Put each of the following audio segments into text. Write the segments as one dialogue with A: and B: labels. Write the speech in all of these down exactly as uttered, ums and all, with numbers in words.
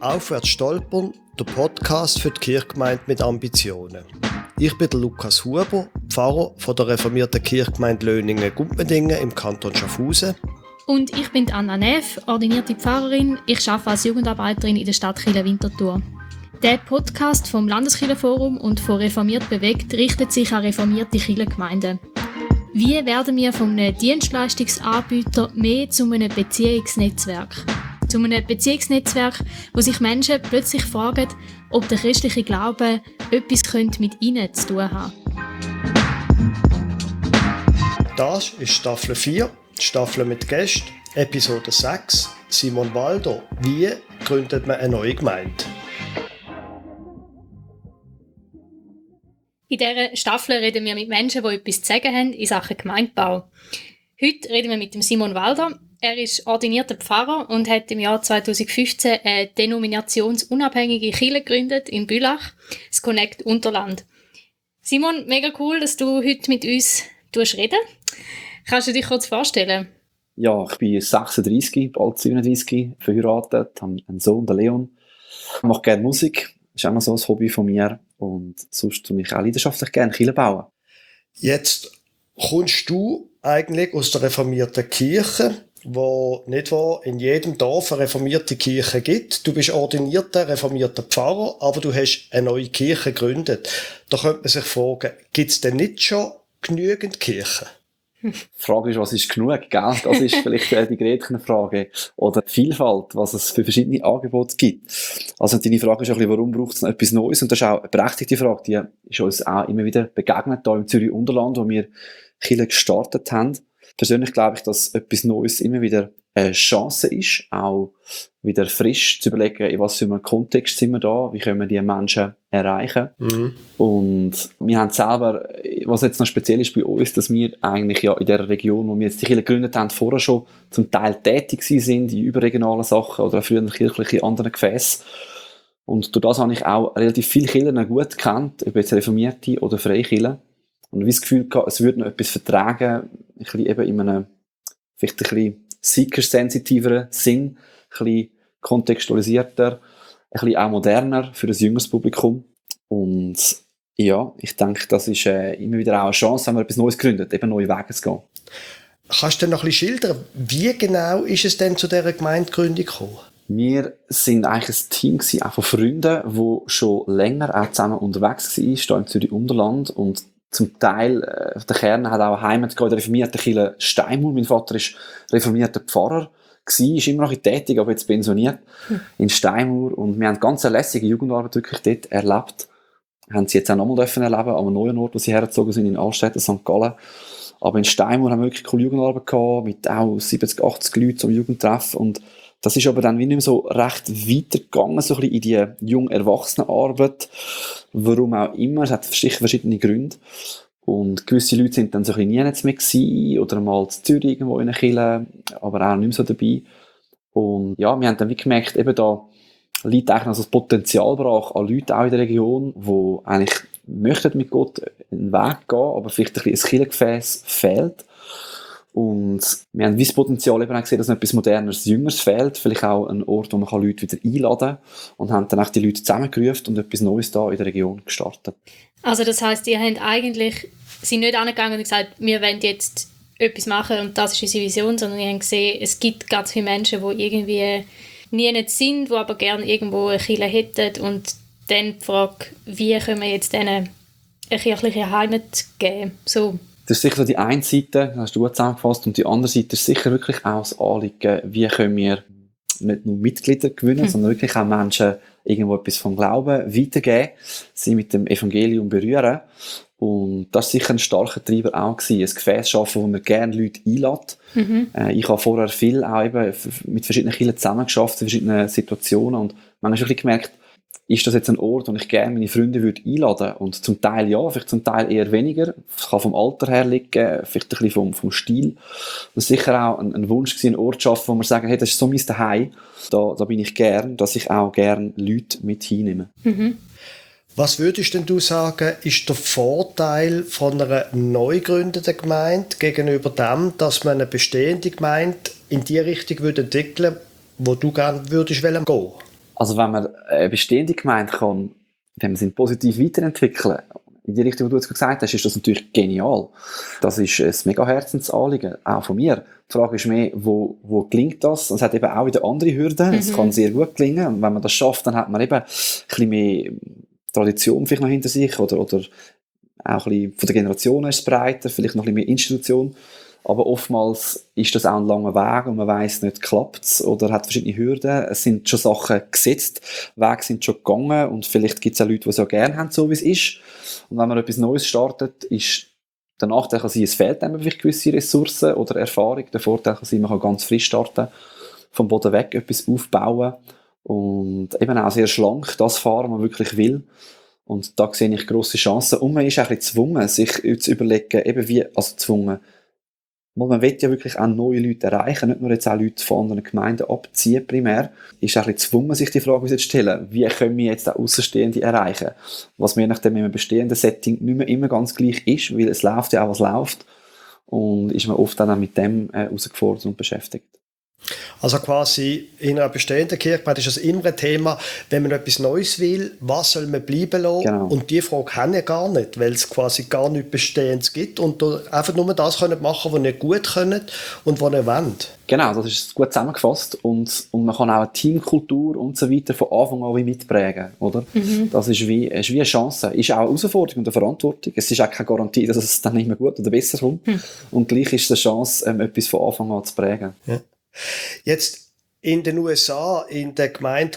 A: Aufwärts stolpern, der Podcast für die Kirchgemeinde mit Ambitionen. Ich bin der Lukas Huber, Pfarrer von der reformierten Kirchgemeinde Löningen-Gumpendingen im Kanton Schaffhausen.
B: Und ich bin Anna Neff, ordinierte Pfarrerin. Ich arbeite als Jugendarbeiterin in der Stadtkirche Winterthur. Der Podcast vom Landeskirchenforum und von Reformiert bewegt richtet sich an reformierte Kirchengemeinden. Wie werden wir von einem Dienstleistungsanbieter mehr zu einem Beziehungsnetzwerk? Zu einem Beziehungsnetzwerk, wo sich Menschen plötzlich fragen, ob der christliche Glaube etwas mit ihnen zu tun haben.
A: Das ist Staffel vier, Staffel mit Gästen, Episode sechs, Simon Walder. Wie gründet man eine neue Gemeinde?
B: In dieser Staffel reden wir mit Menschen, die etwas zu sagen haben in Sachen Gemeindebau. Heute reden wir mit dem Simon Walder. Er ist ordinierter Pfarrer und hat im Jahr zweitausendfünfzehn eine denominationsunabhängige Kirche gegründet in Bülach, das Connect Unterland. Simon, mega cool, dass du heute mit uns reden. Kannst du dich kurz vorstellen?
C: Ja, ich bin sechsunddreissig, bald siebenunddreissig, verheiratet, habe einen Sohn, den Leon. Ich mache gerne Musik, das ist auch noch so ein Hobby von mir. Und sonst tue ich auch leidenschaftlich gerne Kirche bauen.
A: Jetzt kommst du eigentlich aus der reformierten Kirche, wo nicht wahr in jedem Dorf eine reformierte Kirche gibt. Du bist ordinierter, reformierter Pfarrer, aber du hast eine neue Kirche gegründet. Da könnte man sich fragen, gibt es denn nicht schon genügend Kirchen?
C: Die Frage ist, was ist genug, gell? Das ist vielleicht die Gretchenfrage. Oder die Vielfalt, was es für verschiedene Angebote gibt. Also deine Frage ist auch ein bisschen, warum braucht es noch etwas Neues? Und das ist auch eine berechtigte Frage, die ist uns auch immer wieder begegnet, hier im Zürich Unterland, wo wir Kirche gestartet haben. Persönlich glaube ich, dass etwas Neues immer wieder eine Chance ist, auch wieder frisch zu überlegen, in was für einem Kontext sind wir da, wie können wir die Menschen erreichen. Mhm. Und wir haben selber, was jetzt noch speziell ist bei uns, dass wir eigentlich ja in der Region, wo wir jetzt die Kirche gegründet haben, vorher schon zum Teil tätig sind in überregionalen Sachen oder auch früher kirchliche anderen Gefäße. Und durch das habe ich auch relativ viele Kirchen gut gekannt, ob jetzt reformierte oder Freikirchen. Und wie das Gefühl gehabt, es würde noch etwas vertragen, ein bisschen eben in einem vielleicht ein bisschen seeker-sensitiveren Sinn, ein bisschen kontextualisierter, ein bisschen auch moderner für ein jüngeres Publikum. Und ja, ich denke, das ist äh, immer wieder auch eine Chance, wenn man etwas Neues gründet, eben neue Wege zu gehen.
A: Kannst du denn noch ein bisschen schildern, wie genau ist es denn zu dieser Gemeindegründung gekommen?
C: Wir sind eigentlich ein Team gewesen, auch von Freunden, die schon länger auch zusammen unterwegs waren, hier im Zürich Unterland. Und zum Teil, äh, der Kern hat auch Heimat in der reformierten Kirche Steinmauer. Mein Vater ist reformierter Pfarrer gewesen, ist immer noch tätig, aber jetzt pensioniert, hm. in Steinmauer. Und wir haben ganz eine lässige Jugendarbeit wirklich dort erlebt. Haben sie jetzt auch nochmal erleben an einem neuen Ort, wo sie hergezogen sind, in Altstätten, Sankt Gallen. Aber in Steinmauer haben wir wirklich coole Jugendarbeit gehabt, mit auch siebzig, achtzig Leuten zum Jugendtreffen. Und das ist aber dann wie nicht mehr so recht weitergegangen, so ein bisschen in die Jung-Erwachsenen-Arbeit. Warum auch immer, es hat sicher verschiedene Gründe. Und gewisse Leute sind dann so ein bisschen nie mehr gewesen, oder mal in Zürich irgendwo in einer Kirche, aber auch nicht mehr so dabei. Und ja, wir haben dann wie gemerkt, eben da liegt eigentlich noch so das Potenzial brach an Leuten auch in der Region, die eigentlich möchten mit Gott einen Weg gehen, aber vielleicht ein bisschen ein Kirchengefäss fehlt. Und wir haben wie das Potenzial eben auch gesehen, dass noch etwas Modernes, Jüngeres fehlt, vielleicht auch ein Ort, wo man Leute wieder einladen kann, und haben dann auch die Leute zusammengerufen und etwas Neues da in der Region gestartet.
B: Also das heisst, ihr habt eigentlich, sind nicht angegangen und gesagt, wir wollen jetzt etwas machen und das ist unsere Vision, sondern ihr habt gesehen, es gibt ganz viele Menschen, die irgendwie nie nicht sind, die aber gerne irgendwo eine Kirche hätten, und dann die Frage, wie können wir jetzt denen eine kirchliche Heimat geben, so.
C: Das ist sicher so die eine Seite, das hast du zusammengefasst, und die andere Seite ist sicher wirklich auch das Anliegen, wie können wir nicht nur Mitglieder gewinnen, hm. sondern wirklich auch Menschen irgendwo etwas vom Glauben weitergeben, sie mit dem Evangelium berühren. Und das war sicher ein starker Treiber auch gewesen, ein Gefäß schaffen, wo man gerne Leute einlädt. Mhm. Äh, ich habe vorher viel auch eben mit verschiedenen Kirchen zusammengearbeitet, in verschiedenen Situationen, und manchmal habe ich gemerkt, ist das jetzt ein Ort, wo ich gerne meine Freunde würde einladen? Und zum Teil ja, vielleicht zum Teil eher weniger. Es kann vom Alter her liegen, vielleicht ein bisschen vom, vom Stil. Das war sicher auch ein, ein Wunsch gewesen, einen Ort zu schaffen, wo man sagen, hey, das ist so mein Zuhause. Da, da bin ich gern, dass ich auch gerne Leute mit hinnehme.
B: Mhm.
A: Was würdest denn du sagen, ist der Vorteil von einer neu gegründeten Gemeinde gegenüber dem, dass man eine bestehende Gemeinde in die Richtung würde entwickeln, wo du gerne würdest gehen?
C: Also wenn man eine bestehende Gemeinde kann, wenn man sie positiv weiterentwickeln, in die Richtung, die du jetzt gesagt hast, ist das natürlich genial. Das ist ein mega Herzensanliegen, auch von mir. Die Frage ist mehr, wo, wo gelingt das? Und es hat eben auch wieder andere Hürden. Es mhm. kann sehr gut gelingen. Und wenn man das schafft, dann hat man eben ein bisschen mehr Tradition vielleicht noch hinter sich oder, oder auch ein bisschen von der Generation ist es breiter, vielleicht noch ein bisschen mehr Institution. Aber oftmals ist das auch ein langer Weg und man weiss nicht, klappt es oder hat verschiedene Hürden. Es sind schon Sachen gesetzt, Wege sind schon gegangen und vielleicht gibt es auch Leute, die es auch gerne haben, so wie es ist. Und wenn man etwas Neues startet, ist der Nachteil kann sein, es fehlt einem vielleicht gewisse Ressourcen oder Erfahrung. Der Vorteil kann sein, man kann ganz frisch starten, vom Boden weg etwas aufbauen und eben auch sehr schlank das fahren, was man wirklich will. Und da sehe ich grosse Chancen. Und man ist auch ein bisschen gezwungen, sich zu überlegen, eben wie, also gezwungen, man will ja wirklich auch neue Leute erreichen, nicht nur jetzt auch Leute von anderen Gemeinden abziehen primär. Ist auch ein bisschen gezwungen, sich die Frage zu stellen, wie können wir jetzt auch Außenstehende erreichen? Was mir nachdem in einem bestehenden Setting nicht mehr immer ganz gleich ist, weil es läuft ja auch, was läuft. Und ist man oft dann auch mit dem äh, herausgefordert und beschäftigt.
A: Also quasi in einer bestehenden Kirche ist das immer ein Thema, wenn man etwas Neues will, was soll man bleiben lassen? Genau. Und die Frage haben ja gar nicht, weil es quasi gar nichts Bestehendes gibt und einfach nur das können machen, was ihr gut könnt und was ihr wollt.
C: Genau, das ist gut zusammengefasst und, und man kann auch eine Teamkultur und so weiter von Anfang an wie mitprägen, oder? Mhm. Das ist wie, ist wie eine Chance, ist auch eine Herausforderung und eine Verantwortung. Es ist auch keine Garantie, dass es dann immer gut oder besser kommt. Mhm. Und gleich ist es eine Chance, ähm, etwas von Anfang an zu prägen.
A: Ja. Jetzt in den U S A, in der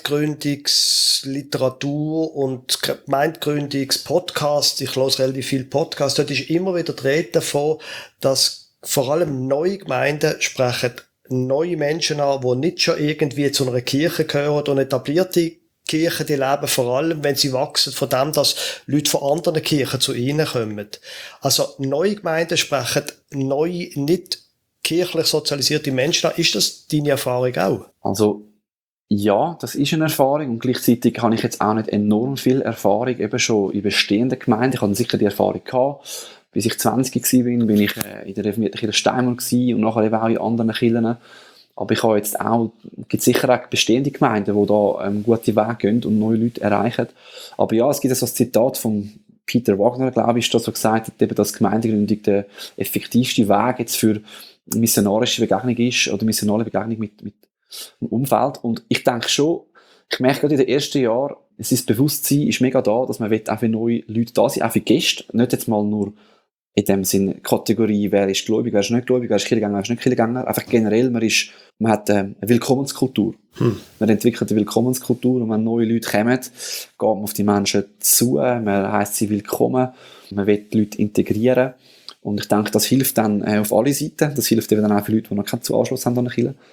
A: Gemeindegründungsliteratur und Gemeindegründungspodcast, ich höre relativ viel Podcasts, dort ist immer wieder die Rede davon, dass vor allem neue Gemeinden sprechen neue Menschen an, die nicht schon irgendwie zu einer Kirche gehören und etablierte Kirchen, die leben vor allem, wenn sie wachsen, von dem, dass Leute von anderen Kirchen zu ihnen kommen. Also neue Gemeinden sprechen neue, nicht kirchlich sozialisierte Menschen an. Ist das deine Erfahrung auch?
C: Also, ja, das ist eine Erfahrung und gleichzeitig habe ich jetzt auch nicht enorm viel Erfahrung eben schon in bestehenden Gemeinden. Ich hatte sicher die Erfahrung gehabt. Bis ich zwanzig war, bin ich in der reformierten Kirche Steinmann und nachher eben auch in anderen Kirchen. Aber ich habe jetzt auch, es gibt sicher auch bestehende Gemeinden, die da ähm, gute Wege gehen und neue Leute erreichen. Aber ja, es gibt so ein Zitat von Peter Wagner, glaube ich, das so gesagt hat, eben, dass Gemeindegründung der effektivste Weg jetzt für missionarische Begegnung ist oder missionale Begegnung mit, mit dem Umfeld. Und ich denke schon, ich merke gerade in den ersten Jahren, es ist das Bewusstsein ist mega da, dass man auch für neue Leute da sein, auch für Gäste, nicht jetzt mal nur in dem Sinne Kategorie, wer ist gläubig, wer ist nicht gläubig, wer ist Kirchgänger, wer ist nicht Kirchgänger. Einfach generell, man ist, man hat eine Willkommenskultur. Hm. Man entwickelt eine Willkommenskultur und wenn neue Leute kommen, geht man auf die Menschen zu, man heisst sie willkommen, man will die Leute integrieren. Und ich denke, das hilft dann äh, auf alle Seiten. Das hilft eben dann auch für Leute, die noch keinen Anschluss haben an eine Kirche.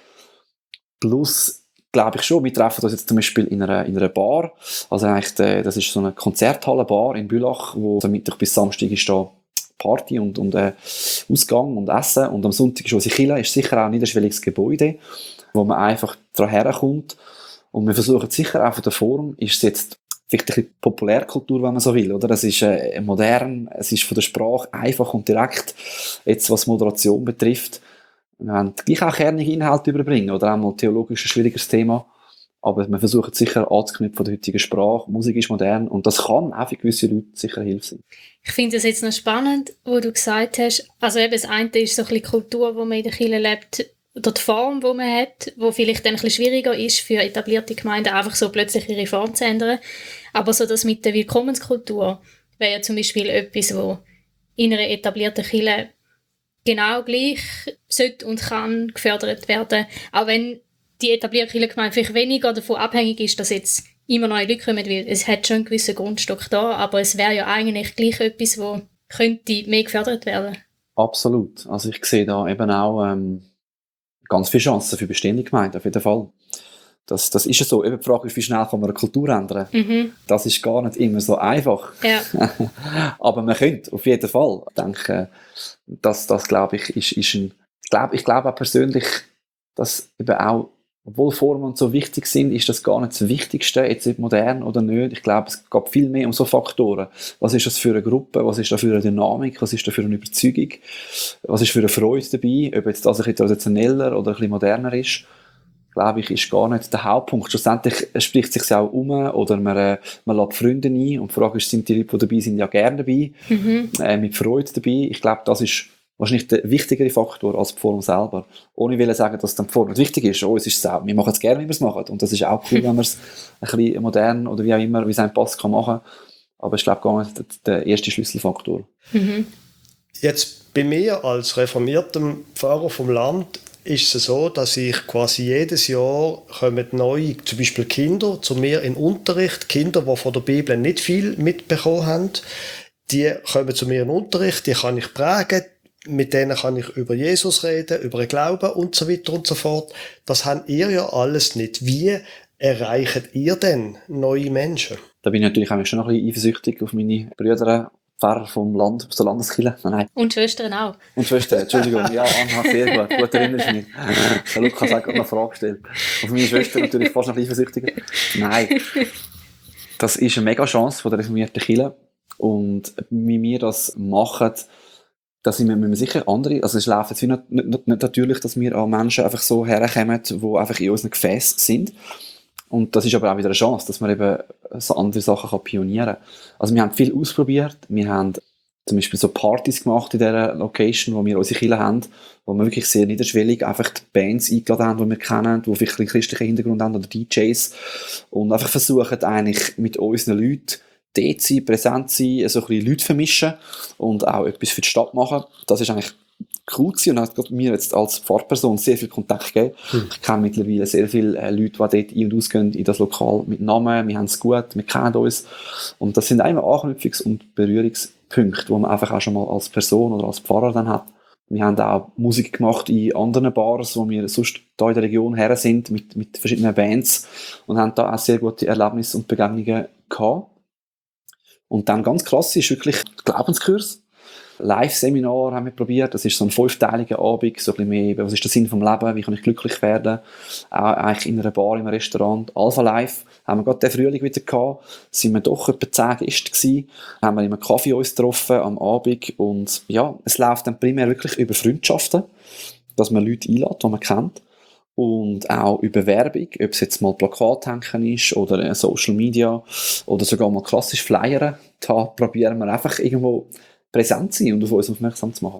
C: Plus, glaube ich schon, wir treffen uns jetzt zum Beispiel in einer, in einer Bar. Also eigentlich, äh, das ist so eine Konzerthalle-Bar in Bülach, wo am Mittwoch bis Samstag ist da Party und, und äh, Ausgang und Essen. Und am Sonntag ist unsere Kirche, ist sicher auch ein niederschwelliges Gebäude, wo man einfach daran herkommt. Und wir versuchen sicher auch von der Form, ist es jetzt vielleicht ein bisschen Populärkultur, wenn man so will, oder? Es ist äh, modern, es ist von der Sprache einfach und direkt, jetzt was Moderation betrifft. Wir wollen gleich auch kernige Inhalte überbringen, oder auch mal theologisch ein schwieriges Thema, aber wir versuchen sicher anzuknüpfen von der heutigen Sprache. Musik ist modern und das kann auch für gewisse Leute sicher Hilfe sein.
B: Ich finde es jetzt noch spannend, wo du gesagt hast, also eben das eine ist so ein bisschen Kultur, wo man in der Kirche lebt, oder die Form, die man hat, wo vielleicht dann ein bisschen schwieriger ist für etablierte Gemeinden, einfach so plötzlich ihre Form zu ändern. Aber so das mit der Willkommenskultur wäre ja zum Beispiel etwas, wo in einer etablierten Kirche genau gleich sollte und kann gefördert werden. Auch wenn die etablierte Kirchengemeinde vielleicht weniger davon abhängig ist, dass jetzt immer neue Leute kommen, weil es hat schon einen gewissen Grundstock da, aber es wäre ja eigentlich gleich etwas, wo könnte mehr gefördert werden.
C: Absolut. Also ich sehe da eben auch ähm, ganz viele Chancen für bestehende Gemeinden, auf jeden Fall. Das, das ist ja so. Eben die Frage ist, wie schnell kann man eine Kultur ändern? Mhm. Das ist gar nicht immer so einfach.
B: Ja.
C: Aber man könnte, auf jeden Fall. Ich denke, das, das glaube ich, ist, ist ein, ich glaube, ich glaube auch persönlich, dass eben auch, obwohl Formen und so wichtig sind, ist das gar nicht das Wichtigste, jetzt nicht modern oder nicht. Ich glaube, es geht viel mehr um so Faktoren. Was ist das für eine Gruppe? Was ist da für eine Dynamik? Was ist da für eine Überzeugung? Was ist für eine Freude dabei? Ob jetzt das ein bisschen traditioneller oder ein bisschen moderner ist. glaube ich, ist gar nicht der Hauptpunkt. Schlussendlich spricht es sich auch um oder man, äh, man lädt Freunde ein und die Frage ist, sind die Leute, die dabei sind, ja gerne dabei, mhm. äh, mit Freude dabei. Ich glaube, das ist wahrscheinlich der wichtigere Faktor als die Form selber. Ohne will sagen, dass dann die Form nicht wichtig ist. Oh, es ist auch, wir machen es gerne, wie wir es machen. Und das ist auch cool, wenn man es ein bisschen modern oder wie auch immer, wie es einem passt, kann machen. Aber ich glaube gar nicht der, der erste Schlüsselfaktor.
B: Mhm.
A: Jetzt bei mir als reformiertem Pfarrer vom Land ist es so, dass ich quasi jedes Jahr kommen neue, zum Beispiel Kinder, zu mir in Unterricht, Kinder, die von der Bibel nicht viel mitbekommen haben, die kommen zu mir in Unterricht, die kann ich prägen, mit denen kann ich über Jesus reden, über den Glauben und so weiter und so fort. Das habt ihr ja alles nicht. Wie erreicht ihr denn neue Menschen?
C: Da bin ich natürlich auch schon noch ein bisschen eifersüchtig auf meine Brüder, Pfarrer vom Land, aus der Landeskirche. Nein.
B: Und Schwestern auch.
C: Und Schwestern, Entschuldigung. Ja, Anna, sehr gut. Gut erinnerst du mich. Der Lukas hat gerade noch eine Frage gestellt. Auf meine Schwester natürlich fast noch eifersüchtiger. Nein. Das ist eine mega Chance von der reformierten Kirche. Und wie wir das machen, da sind wir, wir sicher andere, also es läuft jetzt nicht, nicht, nicht natürlich, dass wir an Menschen einfach so herkommen, die einfach in unseren Gefäßen sind. Und das ist aber auch wieder eine Chance, dass man eben so andere Sachen kann pionieren kann. Also wir haben viel ausprobiert, wir haben zum Beispiel so Partys gemacht in dieser Location, wo wir unsere Kirche haben, wo wir wirklich sehr niederschwellig einfach die Bands eingeladen haben, die wir kennen, die vielleicht einen christlichen Hintergrund haben oder D Js und einfach versuchen eigentlich mit unseren Leuten dort sein, präsent sein, so ein bisschen Leute vermischen und auch etwas für die Stadt machen. Das ist eigentlich cool gewesen und hat mir jetzt als Pfarrperson sehr viel Kontakt gegeben. Hm. Ich kenne mittlerweile sehr viele äh, Leute, die dort ein- und ausgehen in das Lokal mit Namen. Wir haben es gut, wir kennen uns. Und das sind einmal Anknüpfungs- und Berührungspunkte, die man einfach auch schon mal als Person oder als Pfarrer dann hat. Wir haben auch Musik gemacht in anderen Bars, wo wir sonst hier in der Region her sind, mit, mit verschiedenen Bands und haben da auch sehr gute Erlebnisse und Begegnungen gehabt. Und dann ganz klassisch wirklich Glaubenskurs. Live-Seminar haben wir probiert. Das ist so ein fünfteiliger Abend, so ein bisschen mehr, was ist der Sinn vom Leben, wie kann ich glücklich werden. Auch eigentlich in einer Bar, im Restaurant. Alpha Live haben wir gerade den Frühling wieder gehabt. Sind wir doch etwa zehn Gäste gewesen. Haben wir in einem Kaffee uns getroffen am Abend. Und ja, es läuft dann primär wirklich über Freundschaften, dass man Leute einlädt, die man kennt. Und auch über Werbung, ob es jetzt mal Plakathängen ist oder Social Media oder sogar mal klassisch Flyern. Da probieren wir einfach irgendwo präsent zu sein und auf uns aufmerksam zu machen.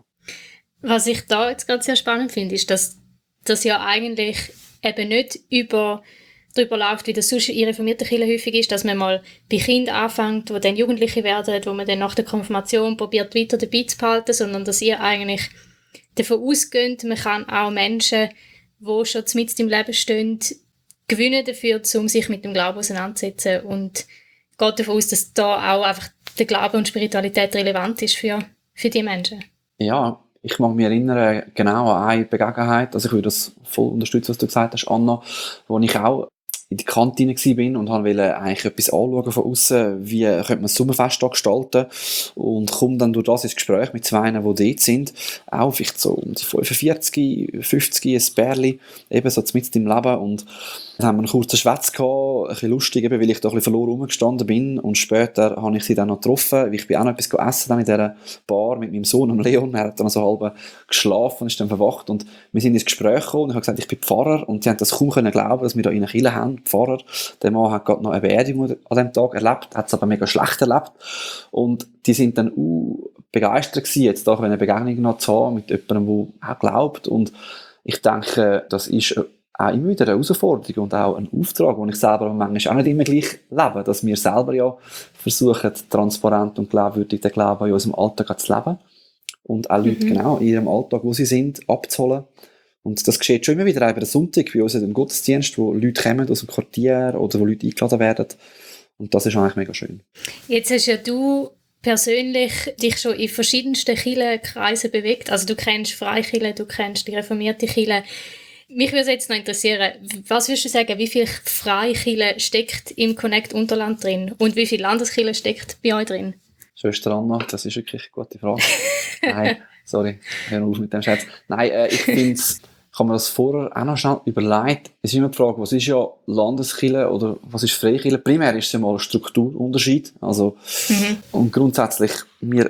B: Was ich da jetzt gerade sehr spannend finde, ist, dass das ja eigentlich eben nicht über darüber läuft, wie das sonst in reformierten Kirchen häufig ist, dass man mal bei Kindern anfängt, die dann Jugendliche werden, wo man dann nach der Konfirmation probiert, weiter dabei zu behalten, sondern dass ihr eigentlich davon ausgeht, man kann auch Menschen, die schon mitten im Leben stehen, gewinnen dafür, um sich mit dem Glauben auseinanderzusetzen und geht davon aus, dass da auch einfach der Glaube und Spiritualität relevant ist für, für die Menschen.
C: Ja, ich mag mich erinnern genau an eine Begebenheit, also ich würde das voll unterstützen, was du gesagt hast, Anna, wo ich auch in die Kantine war und wollte eigentlich etwas anschauen von außen, wie könnte man das Sommerfest da gestalten und komme dann durch das ins Gespräch mit zwei, die dort sind, auch vielleicht so um die fünfundvierzig, fünfzig, ein Bärli, eben so mitten im Leben und dann haben wir einen kurzen Schwätz gehabt, ein bisschen lustig, eben, weil ich da ein bisschen verloren rumgestanden bin und später habe ich sie dann noch getroffen, ich bin auch noch etwas essen dann in dieser Bar mit meinem Sohn, Leon, er hat dann so halb geschlafen und ist dann verwacht und wir sind ins Gespräch gekommen und ich habe gesagt, ich bin Pfarrer und sie haben das kaum können glauben, dass wir da in einer Kirche haben, Pfarrer. Der Mann hat gerade noch eine Beerdigung an diesem Tag erlebt, hat es aber mega schlecht erlebt und die sind dann uh, begeistert gewesen, jetzt auch eine Begegnung noch zu haben mit jemandem, der auch glaubt und ich denke, das ist auch immer wieder eine Herausforderung und auch ein Auftrag, den ich selber manchmal auch nicht immer gleich lebe, dass wir selber ja versuchen, transparent und glaubwürdig den Glauben in unserem Alltag zu leben und auch Leute mhm. genau in ihrem Alltag, wo sie sind, abzuholen. Und das geschieht schon immer wieder auch bei der Sonntag bei uns im Gottesdienst, wo Leute kommen aus dem Quartier oder wo Leute eingeladen werden. Und das ist eigentlich mega schön.
B: Jetzt hast ja du persönlich dich schon in verschiedensten Kirchenkreisen bewegt. Also du kennst Freikirche, du kennst die reformierte Kirche. Mich würde jetzt noch interessieren, was würdest du sagen, wie viel Freikirche steckt im Connect Unterland drin und wie viel Landeskirche steckt bei euch drin?
C: Schwester Anna, das ist wirklich eine gute Frage. Nein, sorry, hör auf mit dem Scherz. Nein, äh, ich finde es, ich habe mir das vorher auch noch schnell überlegt. Es ist immer die Frage, was ist ja Landeskirche oder was ist Freikirche? Primär ist es ja mal ein Strukturunterschied. Also, mhm. Und grundsätzlich, wir,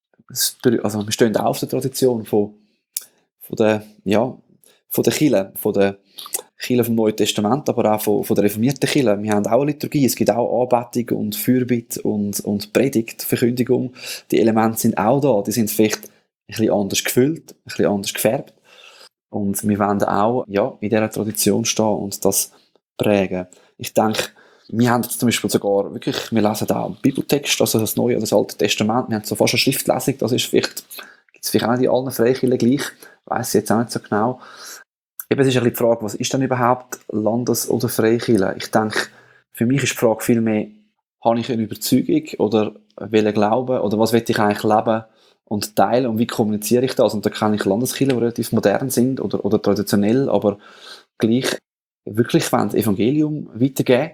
C: also wir stehen auch auf der Tradition von, von der, ja, von der Kirche, von der Kirche vom Neuen Testament, aber auch von, von der reformierten Kirche. Wir haben auch eine Liturgie, es gibt auch Anbetung und Fürbitte und, und Predigt, Verkündigung. Die Elemente sind auch da, die sind vielleicht ein bisschen anders gefüllt, ein bisschen anders gefärbt. Und wir wollen auch ja, in dieser Tradition stehen und das prägen. Ich denke, wir haben zum Beispiel sogar wirklich, wir lesen auch Bibeltext, also das Neue oder das Alte Testament, wir haben so fast eine Schriftlesung, das ist vielleicht, gibt es vielleicht auch nicht in allen Freikirchen gleich, weiss ich jetzt auch nicht so genau. Eben, es ist ein bisschen die Frage, was ist denn überhaupt Landes- oder Freikirche? Ich denke, für mich ist die Frage viel mehr, habe ich eine Überzeugung oder welchen Glauben oder was will ich eigentlich leben und teilen und wie kommuniziere ich das? Und da kenne ich Landeskirchen, die relativ modern sind oder, oder traditionell, aber gleich wirklich wollen das Evangelium weitergeben.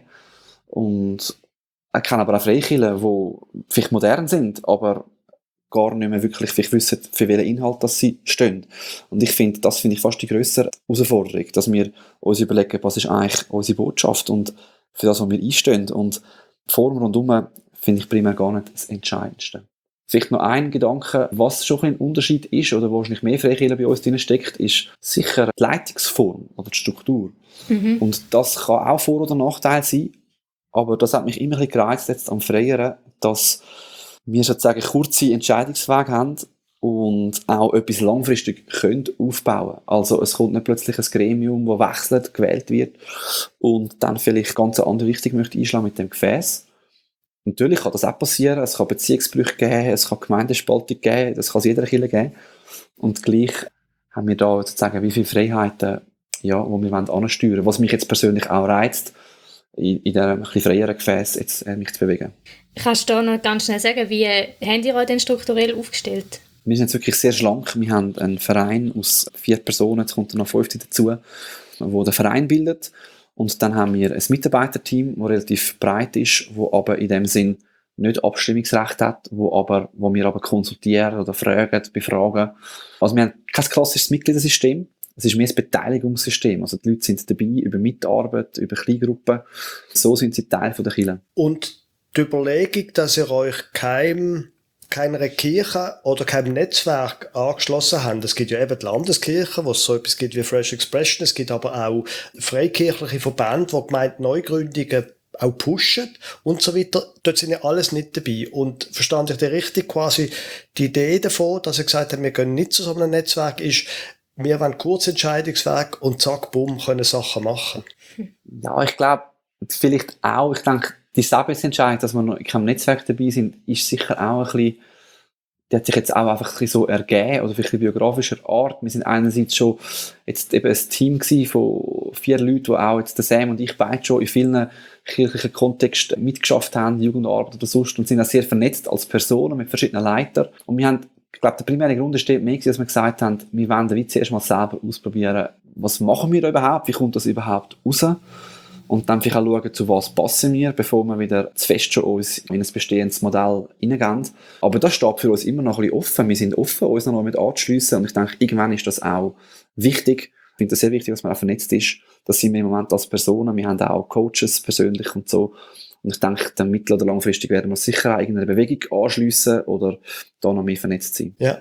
C: Und ich kenne aber auch Freikirchen, die vielleicht modern sind, aber gar nicht mehr wirklich vielleicht wissen, für welchen Inhalt das sie stehen. Und ich finde, das finde ich fast die grössere Herausforderung, dass wir uns überlegen, was ist eigentlich unsere Botschaft und für das, was wir einstehen. Und die Form rundherum finde ich primär gar nicht das Entscheidendste. Vielleicht noch ein Gedanke, was schon ein Unterschied ist oder wo wahrscheinlich mehr Freikirche bei uns drin steckt, ist sicher die Leitungsform oder die Struktur. Mhm. Und das kann auch Vor- oder Nachteil sein, aber das hat mich immer ein bisschen gereizt jetzt am Freieren, dass wir sozusagen kurze Entscheidungswege haben und auch etwas langfristig können aufbauen. Also es kommt nicht plötzlich ein Gremium, das wechselt, gewählt wird und dann vielleicht ganz eine andere Richtung möchte einschlagen mit dem Gefäß. Natürlich kann das auch passieren, es kann Beziehungsbrüche geben, es kann Gemeindespaltung geben, das kann es jeder Kirche geben. Und gleich haben wir da sozusagen wie viele Freiheiten, ja, die wir ansteuern wollen. Was mich jetzt persönlich auch reizt, in, in diesem etwas freieren Gefäß jetzt, äh, mich zu bewegen.
B: Kannst du da noch ganz schnell sagen, wie habt ihr euch denn strukturell aufgestellt?
C: Wir sind jetzt wirklich sehr schlank. Wir haben einen Verein aus vier Personen, jetzt kommt noch fünfte dazu, wo den Verein bildet. Und dann haben wir ein Mitarbeiterteam, das relativ breit ist, das aber in dem Sinn nicht Abstimmungsrecht hat, wo, aber, wo wir aber konsultieren oder fragen, befragen. Also wir haben kein klassisches Mitgliedersystem, es ist mehr ein Beteiligungssystem. Also die Leute sind dabei über Mitarbeit, über Kleingruppen. So sind sie Teil der Kirche.
A: Und die Überlegung, dass ihr euch keinem, keiner Kirche oder keinem Netzwerk angeschlossen habt. Es gibt ja eben die Landeskirche, wo es so etwas gibt wie Fresh Expression. Es gibt aber auch freikirchliche Verbände, die Gemeindeneugründungen auch pushen und so weiter. Dort sind ja alles nicht dabei. Und verstand ich dir richtig, quasi die Idee davon, dass ihr gesagt habt, wir gehen nicht zu so einem Netzwerk, ist, wir wollen Kurzentscheidungsweg und zack, bumm, können Sachen machen.
C: Ja, ich glaube, vielleicht auch, ich denke, die Selbstentscheidung, dass wir noch in keinem Netzwerk dabei sind, ist sicher auch ein bisschen, die hat sich jetzt auch einfach ein bisschen so ergeben, oder vielleicht in biografischer Art. Wir sind einerseits schon jetzt eben ein Team gewesen von vier Leuten, die auch jetzt der Sam und ich beide schon in vielen kirchlichen Kontexten mitgeschafft haben, Jugendarbeit oder sonst, und sind auch sehr vernetzt als Personen mit verschiedenen Leitern. Und wir haben, ich glaube, der primäre Grund ist mehr, dass wir gesagt haben, wir wollen wie zuerst mal selber ausprobieren, was machen wir da überhaupt, wie kommt das überhaupt raus? Und dann vielleicht auch schauen, zu was passen wir, bevor wir wieder zu fest schon uns in ein bestehendes Modell hineingehen. Aber das steht für uns immer noch ein bisschen offen. Wir sind offen, uns noch mit anzuschliessen. Und ich denke, irgendwann ist das auch wichtig. Ich finde das sehr wichtig, dass man auch vernetzt ist. Das sind wir im Moment als Personen. Wir haben auch Coaches persönlich und so. Und ich denke, dann mittel- oder langfristig werden wir sicher auch irgendeine Bewegung anschliessen oder da noch mehr vernetzt sein.
A: Ja.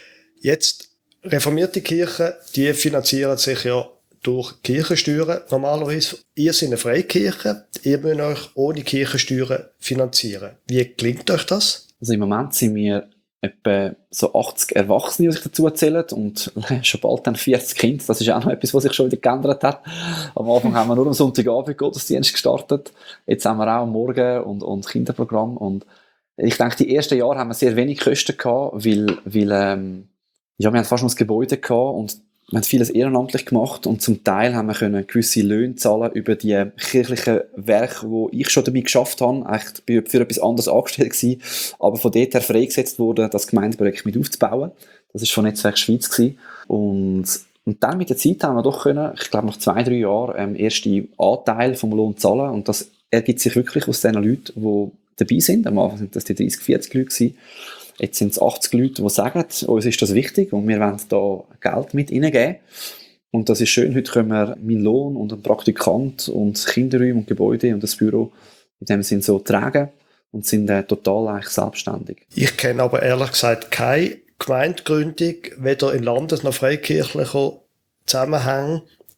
A: Jetzt, reformierte Kirchen, die finanzieren sich ja durch Kirchensteuern normalerweise. Ihr seid eine Freikirche, ihr müsst euch ohne Kirchensteuern finanzieren. Wie gelingt euch das?
C: Also im Moment sind wir etwa so achtzig Erwachsene, die sich dazu erzählen, und schon bald dann vierzig Kinder. Das ist auch noch etwas, was sich schon wieder geändert hat. Am Anfang haben wir nur am Sonntagabend Gottesdienst gestartet. Jetzt haben wir auch am Morgen und, und Kinderprogramm. Und ich denke, die ersten Jahre haben wir sehr wenig Kosten gehabt, weil, weil ähm, ja, wir haben fast nur das Gebäude gehabt und wir haben vieles ehrenamtlich gemacht und zum Teil haben wir können gewisse Löhne zahlen über die kirchlichen Werke, wo ich schon dabei geschafft habe. Eigentlich bin ich für etwas anderes angestellt gewesen, aber von dort her freigesetzt wurde, das Gemeindeprojekt mit aufzubauen. Das war von Netzwerk Schweiz gewesen. Und, und dann mit der Zeit haben wir doch können, ich glaube nach zwei, drei Jahren, ähm, erste Anteil vom Lohn zahlen, und das ergibt sich wirklich aus den Leuten, die dabei sind. Am Anfang sind das die dreißig, vierzig Leute gewesen. Jetzt sind es achtzig Leute, die sagen, uns ist das wichtig und wir wollen da Geld mit reingeben. Und das ist schön, heute können wir meinen Lohn und einen Praktikant und Kinderräume und Gebäude und das Büro in dem Sinn so tragen und sind äh, total eigentlich selbstständig.
A: Ich kenne aber ehrlich gesagt keine Gemeindegründung, weder in Landes- noch freikirchlicher Zusammenhang,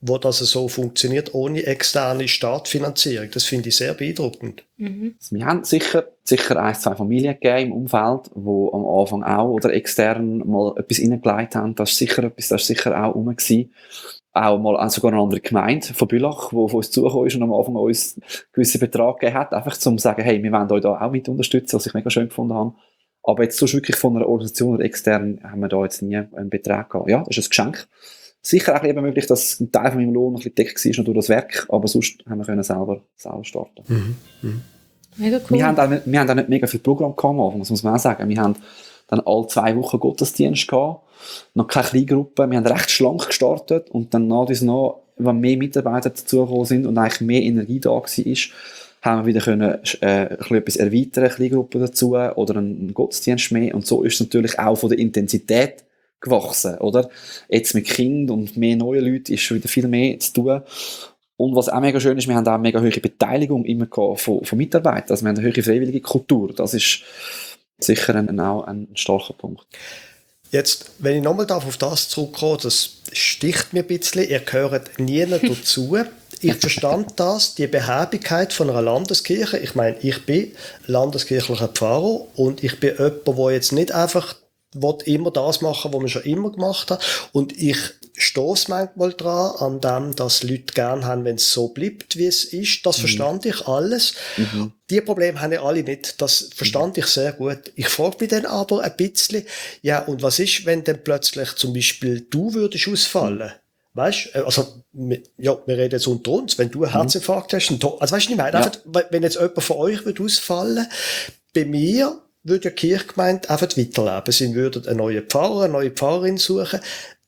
A: wo das so funktioniert, ohne externe Staatsfinanzierung. Das finde ich sehr beeindruckend.
B: Mhm.
C: Wir haben sicher, sicher ein, zwei Familien gegeben im Umfeld, die am Anfang auch oder extern mal etwas reingelegt haben. Das ist sicher etwas, das ist sicher auch rum gewesen. Auch mal auch sogar eine andere Gemeinde von Bülach, die auf uns zugekommen ist und am Anfang uns einen gewissen Betrag gegeben hat, einfach zum sagen, hey, wir wollen euch da auch mit unterstützen, was ich mega schön gefunden habe. Aber jetzt sonst wirklich von einer Organisation oder extern haben wir da jetzt nie einen Betrag gehabt. Ja, das ist ein Geschenk. Sicher auch eben möglich, dass ein Teil von meinem Lohn noch ein bisschen gedeckt war durch das Werk, aber sonst haben wir können selber, selber starten.
A: Mhm. Mhm.
B: Mega cool.
C: Wir haben auch nicht, wir haben auch nicht mega viel Programm gehabt, das muss man auch sagen. Wir haben dann alle zwei Wochen Gottesdienst gehabt, noch keine Kleingruppe. Wir haben recht schlank gestartet und dann nach uns noch, wenn mehr Mitarbeiter dazugekommen sind und eigentlich mehr Energie da war, haben wir wieder können, äh, ein bisschen etwas erweitern, Kleingruppen dazu oder einen Gottesdienst mehr. Und so ist es natürlich auch von der Intensität gewachsen, oder? Jetzt mit Kind und mehr neuen Leuten ist schon wieder viel mehr zu tun. Und was auch mega schön ist, wir haben auch eine mega hohe Beteiligung immer gehabt von, von Mitarbeitern. Also wir haben eine hohe freiwillige Kultur. Das ist sicher ein, auch ein starker Punkt.
A: Jetzt, wenn ich nochmal auf das zurückkomme, das sticht mir ein bisschen, ihr gehört nie dazu. Ich verstand das, die Behäbigkeit von einer Landeskirche. Ich meine, ich bin landeskirchlicher Pfarrer und ich bin jemand, der jetzt nicht einfach will immer das machen, was man schon immer gemacht hat. Und ich stoße manchmal dran, an dem, dass Leute gerne haben, wenn es so bleibt, wie es ist. Das mhm. verstand ich alles. Mhm. Die Probleme haben ja alle nicht. Das verstand ich sehr gut. Ich frage mich dann aber ein bisschen, ja, und was ist, wenn dann plötzlich zum Beispiel du würdest ausfallen? Weißt, also, ja, wir reden jetzt unter uns. Wenn du einen Herzinfarkt hast, ein also weißt du, ich meine, ja. einfach, wenn jetzt jemand von euch würde ausfallen, bei mir würde die Kirchgemeinde einfach weiterleben. Sie würden einen neuen Pfarrer, eine neue Pfarrerin suchen.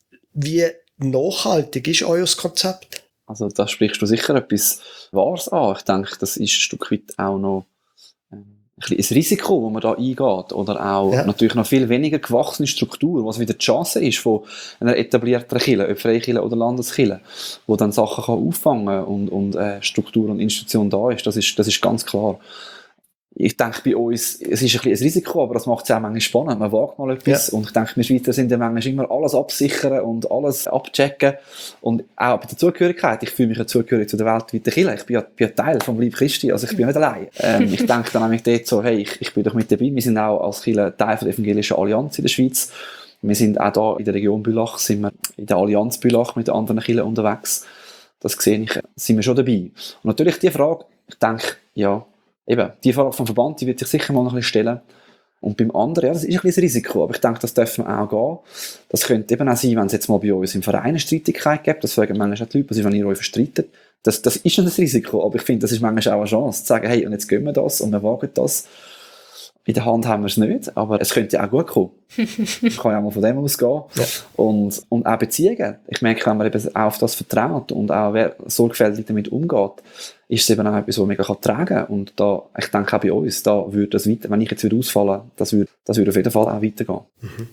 A: Wie nachhaltig ist euer Konzept?
C: Also da sprichst du sicher etwas Wahres an. Ich denke, das ist ein Stück weit auch noch ein, ein Risiko, das man da eingeht. Oder auch ja. natürlich noch viel weniger gewachsene Struktur, was wieder die Chance ist von einer etablierten Kirche, ob Freikirche oder Landeskirche, wo dann Sachen kann auffangen und, und äh, Struktur und Institution da ist. Das ist, das ist ganz klar. Ich denke, bei uns, es ist ein bisschen ein Risiko, aber das macht es auch manchmal spannend. Man wagt mal etwas. Ja. Und ich denke, wir Schweizer sind ja manchmal immer alles absichern und alles abchecken. Und auch bei der Zugehörigkeit. Ich fühle mich ja zugehörig zu der weltweiten Kirche. Ich bin ja, bin ja Teil vom Leib Christi, also ich bin ja nicht allein. Ähm, ich denke dann nämlich dort so, hey, ich, ich bin doch mit dabei. Wir sind auch als Kirche Teil der evangelischen Allianz in der Schweiz. Wir sind auch da in der Region Bülach, sind wir in der Allianz Bülach mit anderen Kirchen unterwegs. Das sehe ich, sind wir schon dabei. Und natürlich die Frage, ich denke, ja, eben, die Frage vom Verband, die wird sich sicher mal noch ein bisschen stellen. Und beim anderen, ja, das ist ein bisschen ein Risiko, aber ich denke, das dürfen wir auch gehen. Das könnte eben auch sein, wenn es jetzt mal bei uns im Verein eine Streitigkeit gibt, das fragen manchmal auch die Leute, was ist, wenn ihr euch verstreitet. Das, das ist ein Risiko, aber ich finde, das ist manchmal auch eine Chance, zu sagen, hey, und jetzt gehen wir das und wir wagen das. In der Hand haben wir es nicht, aber es könnte ja auch gut kommen. Ich kann ja mal von dem ausgehen. Ja. Und, und auch Beziehungen. Ich merke, wenn man eben auf das vertraut und auch wer sorgfältig damit umgeht, ist es eben auch etwas, was man mega tragen kann. Und da, ich denke auch bei uns, da würde das weiter, wenn ich jetzt wieder ausfalle, das würde, das würde auf jeden Fall auch weitergehen.
A: Mhm.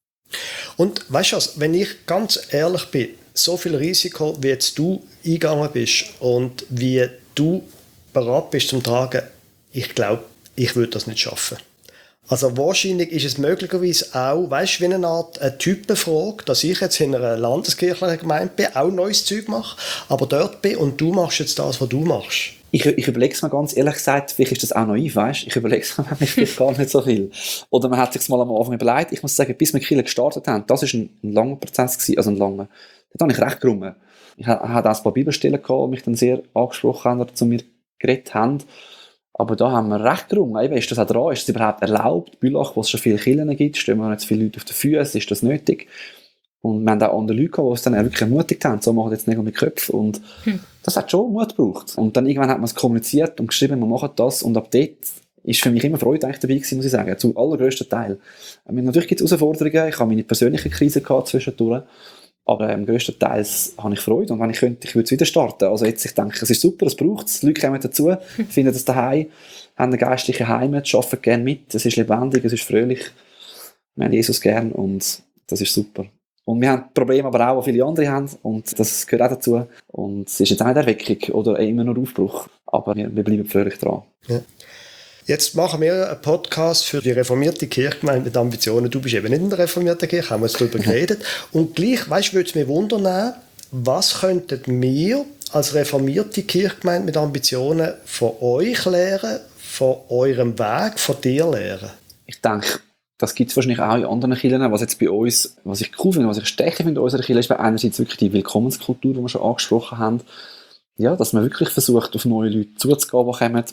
A: Und weißt du was, wenn ich ganz ehrlich bin, so viel Risiko, wie jetzt du eingegangen bist und wie du bereit bist zum Tragen, ich glaube, ich würde das nicht schaffen. Also wahrscheinlich ist es möglicherweise auch, weißt du, wie eine Art eine Typenfrage, dass ich jetzt in einer landeskirchlichen Gemeinde bin, auch neues Zeug mache, aber dort bin und du machst jetzt das, was du machst.
C: Ich, ich überlege es mir ganz ehrlich gesagt, vielleicht ist das auch naiv, weißt? Ich überlege es mir vielleicht gar nicht so viel. Oder man hat sich mal am Anfang überlegt. Ich muss sagen, bis wir Kirche gestartet haben, das war ein, ein langer Prozess gewesen, also ein langer. Da habe ich recht gerungen. Ich hatte auch ein paar Bibelstellen gehabt, die mich dann sehr angesprochen haben oder zu mir geredet haben. Aber da haben wir recht gerungen. Eben, ist das auch dran? Ist es überhaupt erlaubt? Bülach, wo es schon viele Kirchen gibt, stehen wir jetzt viele Leute auf den Füßen, ist das nötig? Und wir haben auch andere Leute gehabt, die uns dann wirklich ermutigt haben, so machen jetzt nicht mit Köpfen. Und hm. das hat schon Mut gebraucht. Und dann irgendwann hat man es kommuniziert und geschrieben, wir machen das. Und ab dort ist für mich immer Freude eigentlich dabei gewesen, muss ich sagen, zum allergrößten Teil. Natürlich gibt es Herausforderungen, ich habe meine persönliche Krise gehabt zwischendurch. Aber ähm, grösstenteils habe ich Freude und wenn ich könnte, ich würde es wieder starten. Also jetzt, ich denke, es ist super, es braucht es, die Leute kommen dazu, finden das daheim, haben eine geistliche Heimat, arbeiten gerne mit, es ist lebendig, es ist fröhlich, wir haben Jesus gern und das ist super. Und wir haben Probleme aber auch, die viele andere haben und das gehört auch dazu. Und es ist jetzt auch nicht Erweckung oder immer nur Aufbruch, aber wir, wir bleiben fröhlich dran.
A: Ja. Jetzt machen wir einen Podcast für die reformierte Kirchgemeinde mit Ambitionen. Du bist eben nicht in der reformierten Kirche, haben wir jetzt darüber geredet. Und gleich, weißt du, würde es mich wundern, was könnten wir als reformierte Kirchgemeinde mit Ambitionen von euch lernen, von eurem Weg, von dir lernen?
C: Ich denke, das gibt es wahrscheinlich auch in anderen Kirchen. Was jetzt bei uns, was ich cool finde, was ich stärker finde in unserer Kirche, ist einerseits wirklich die Willkommenskultur, die wir schon angesprochen haben. Ja, dass man wirklich versucht, auf neue Leute zuzugehen, die kommen.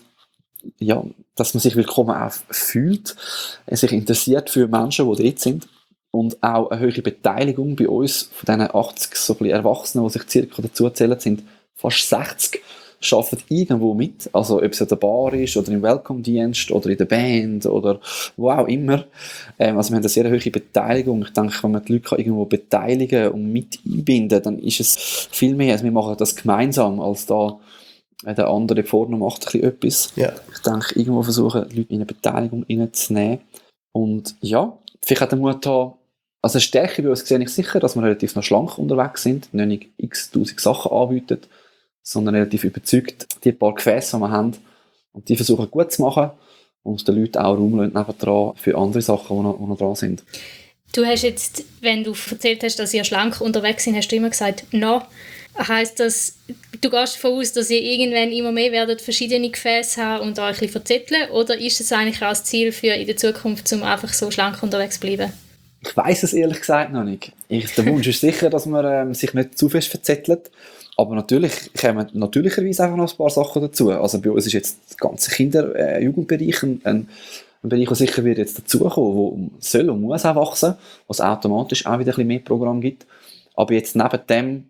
C: Ja, dass man sich willkommen auch fühlt, sich interessiert für Menschen, die dort sind. Und auch eine höhere Beteiligung bei uns von diesen achtzig so ein bisschen Erwachsenen, die sich circa dazu zählen, sind fast sechzig, arbeiten irgendwo mit. Also ob es in der Bar ist oder im Welcome-Dienst oder in der Band oder wo auch immer. Ähm, also wir haben eine sehr hohe Beteiligung. Ich denke, wenn man die Leute irgendwo beteiligen und mit einbinden, dann ist es viel mehr. Also wir machen das gemeinsam, als da der andere vorne macht ein bisschen etwas.
A: Ja.
C: Ich denke, irgendwo versuchen, Leute in eine Beteiligung reinzunehmen. Und ja, vielleicht hat der Mut haben, also eine Stärke bei uns sehe ich sicher, dass wir relativ noch schlank unterwegs sind, nicht x-tausend Sachen anbieten, sondern relativ überzeugt, die paar Gefäße, die wir haben, und die versuchen gut zu machen und den Leuten auch Raum lassen nebendran für andere Sachen, die noch, die noch dran sind.
B: Du hast jetzt, wenn du erzählt hast, dass ihr schlank unterwegs seid, hast du immer gesagt, no. Heisst das, du gehst davon aus, dass ihr irgendwann immer mehr werdet verschiedene Gefäße haben und euch ein bisschen verzetteln? Oder ist es eigentlich auch das Ziel für in der Zukunft, um einfach so schlank unterwegs zu bleiben?
C: Ich weiss es ehrlich gesagt noch nicht. Ich, der Wunsch ist sicher, dass man ähm, sich nicht zu fest verzettelt. Aber natürlich kommen natürlicherweise einfach noch ein paar Sachen dazu. Also bei uns ist jetzt der ganze Kinder-Jugendbereich ein, ein, ein Bereich, der sicher wird jetzt dazukommen, der soll und muss auch wachsen, was automatisch auch wieder ein bisschen mehr Programm gibt. Aber jetzt neben dem,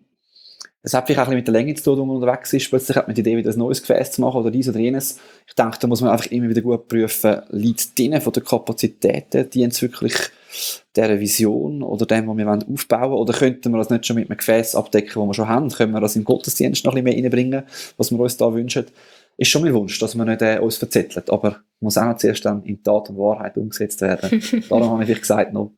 C: es hat vielleicht auch ein bisschen mit der Länge zu tun, wo man unterwegs ist. Plötzlich hat man die Idee, wieder ein neues Gefäß zu machen oder dies oder jenes. Ich denke, da muss man einfach immer wieder gut prüfen, liegt es drinnen von der Kapazitäten, die jetzt wirklich dieser Vision oder dem, was wir aufbauen wollen, oder könnten wir das nicht schon mit einem Gefäß abdecken, das wir schon haben? Können wir das im Gottesdienst noch ein bisschen mehr reinbringen, was wir uns da wünschen? Ist schon mein Wunsch, dass wir nicht äh, uns verzetteln, aber muss auch noch zuerst dann in Tat und Wahrheit umgesetzt werden. Darum habe ich vielleicht gesagt noch.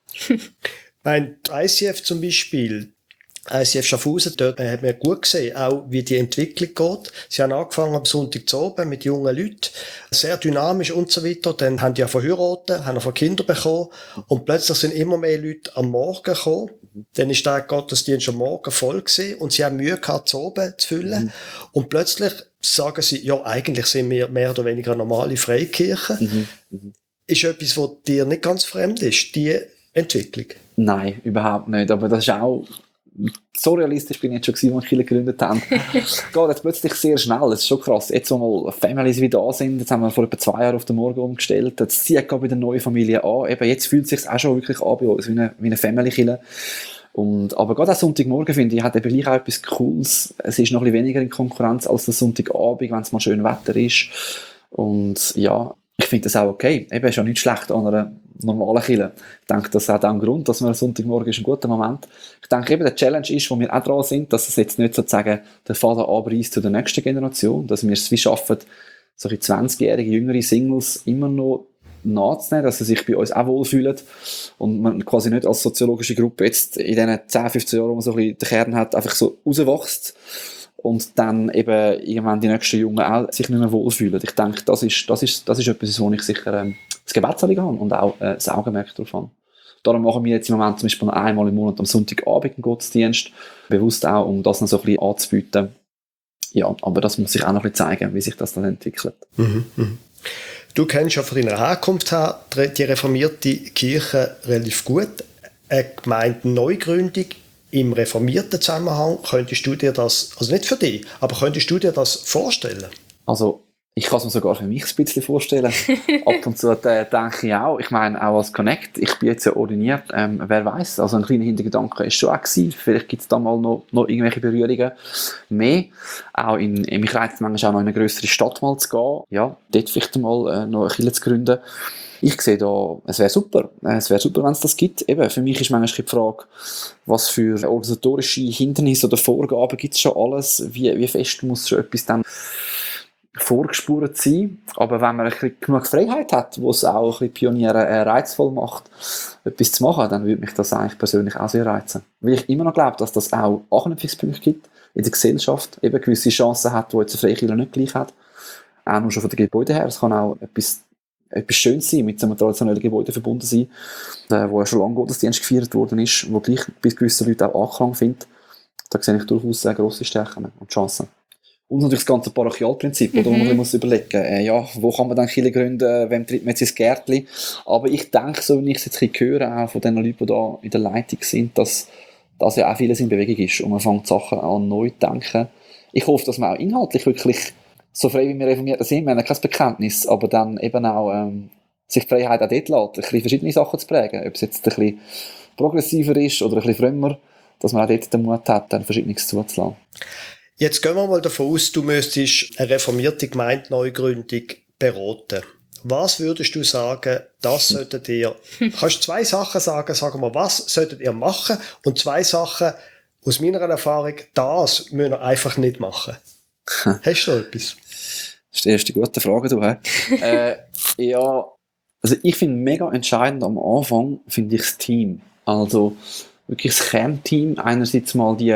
A: Mein I C F zum Beispiel, I C F Schaffhausen, dort hat man gut gesehen, auch wie die Entwicklung geht. Sie haben angefangen am Sonntag zu oben mit jungen Leuten, sehr dynamisch und so weiter. Dann haben die ja verheiratet, haben von Kinder bekommen und plötzlich sind immer mehr Leute am Morgen gekommen. Dann ist der Gottesdienst am Morgen voll gewesen und sie haben Mühe gehabt, zu oben zu füllen. Mhm. Und plötzlich sagen sie, ja, eigentlich sind wir mehr oder weniger eine normale Freikirche. Mhm. Mhm. Ist etwas, was dir nicht ganz fremd ist, die Entwicklung?
C: Nein, überhaupt nicht. Aber das ist auch, so realistisch bin ich jetzt schon gewesen, als wir Kirche gegründet haben. Geht jetzt plötzlich sehr schnell. Es ist schon krass. Jetzt, wo mal Families wieder da sind, jetzt haben wir vor etwa zwei Jahren auf den Morgen umgestellt. Jetzt zieht gerade wieder neue Familie an. Eben, jetzt fühlt es sich auch schon wirklich an bei uns, wie eine, wie eine Family-Kirche. Und, aber gerade am Sonntagmorgen, finde ich, hat eben gleich auch etwas Cooles. Es ist noch ein bisschen weniger in Konkurrenz als der Sonntagabend, wenn es mal schön Wetter ist. Und ja, ich finde das auch okay. Eben, ist ja nicht schlecht an einer normalen Kirche. Ich denke, das hat auch einen Grund, dass wir am Sonntagmorgen ist ein guter Moment. Ich denke eben, der Challenge ist, wo wir auch dran sind, dass es jetzt nicht sozusagen der Faden abreißt zu der nächsten Generation, dass wir es wie schaffen, solche zwanzigjährige, jüngere Singles immer noch nachzunehmen, dass sie sich bei uns auch wohlfühlen und man quasi nicht als soziologische Gruppe jetzt in diesen zehn, fünfzehn Jahren, wo man so ein bisschen den Kern hat, einfach so rauswächst und dann eben irgendwann die nächsten Jungen auch sich nicht mehr wohlfühlen. Ich denke, das ist, das ist, das ist etwas, wo ich sicher ähm, das Gebetsanliegen habe und auch äh, das Augenmerk darauf habe. Darum machen wir jetzt im Moment zum Beispiel noch einmal im Monat am Sonntagabend einen Gottesdienst, bewusst auch, um das noch so ein bisschen anzubieten. Ja, aber das muss sich auch noch ein bisschen zeigen, wie sich das dann entwickelt.
A: Mhm, mhm. Du kennst ja von deiner Herkunft her die reformierte Kirche relativ gut. Eine Gemeindeneugründung im reformierten Zusammenhang, könntest du dir das, also nicht für dich, aber könntest du dir das vorstellen?
C: Also, ich kann es mir sogar für mich ein bisschen vorstellen. Ab und zu äh, denke ich auch, ich meine, auch als Connect, ich bin jetzt ja ordiniert, ähm, wer weiß, also ein kleiner Hintergedanke ist schon auch gewesen, vielleicht gibt es da mal noch, noch irgendwelche Berührungen mehr. Auch in, mich reizt es manchmal auch noch in eine grössere Stadt mal zu gehen, ja, dort vielleicht mal äh, noch eine Kirche zu gründen. Ich sehe da, es wäre super, es wäre super, wenn es das gibt. Eben, für mich ist manchmal die Frage, was für organisatorische Hindernisse oder Vorgaben gibt es schon alles, wie, wie fest muss schon etwas dann vorgespurt sein, aber wenn man ein bisschen genug Freiheit hat, wo es auch ein bisschen Pioniere äh, reizvoll macht, etwas zu machen, dann würde mich das eigentlich persönlich auch sehr reizen. Weil ich immer noch glaube, dass das auch Anknüpfungspunkte gibt in der Gesellschaft, eben gewisse Chancen hat, die jetzt eine Freikirche nicht gleich hat. Auch nur schon von den Gebäuden her, es kann auch etwas, etwas Schönes sein, mit so einem traditionellen Gebäude verbunden sein, äh, wo ja schon lange Gottesdienst gefeiert worden ist, wo gleich bis gewisse Leute auch Anklang findet. da sehe ich durchaus äh, grosse Stärken und Chancen. Und natürlich das ganze Parochialprinzip, mhm. wo man muss überlegen, äh, ja, wo kann man dann Kirche gründen, wem tritt man jetzt ins Gärtchen. Aber ich denke, so wie ich es jetzt ein bisschen höre, auch von den Leuten, die da in der Leitung sind, dass, dass ja auch vieles in Bewegung ist und man fängt Sachen an neu zu denken. Ich hoffe, dass man auch inhaltlich wirklich so frei wie wir Reformierten sind, wir haben kein Bekenntnis, aber dann eben auch ähm, sich die Freiheit auch dort lässt, ein bisschen verschiedene Sachen zu prägen, ob es jetzt ein bisschen progressiver ist oder ein bisschen frömmer, dass man auch dort den Mut hat, dann Verschiedenes zuzulassen.
A: Jetzt gehen wir mal davon aus, du müsstest eine reformierte Gemeindeneugründung beraten. Was würdest du sagen, das solltet ihr, kannst du zwei Sachen sagen, sagen wir, was solltet ihr machen? Und zwei Sachen, aus meiner Erfahrung, das müsst ihr einfach nicht machen. Hast du noch etwas?
C: Das ist die erste gute Frage, du, hä? äh, ja, also ich finde mega entscheidend am Anfang, finde ich das Team. Also wirklich das Kernteam, einerseits mal die,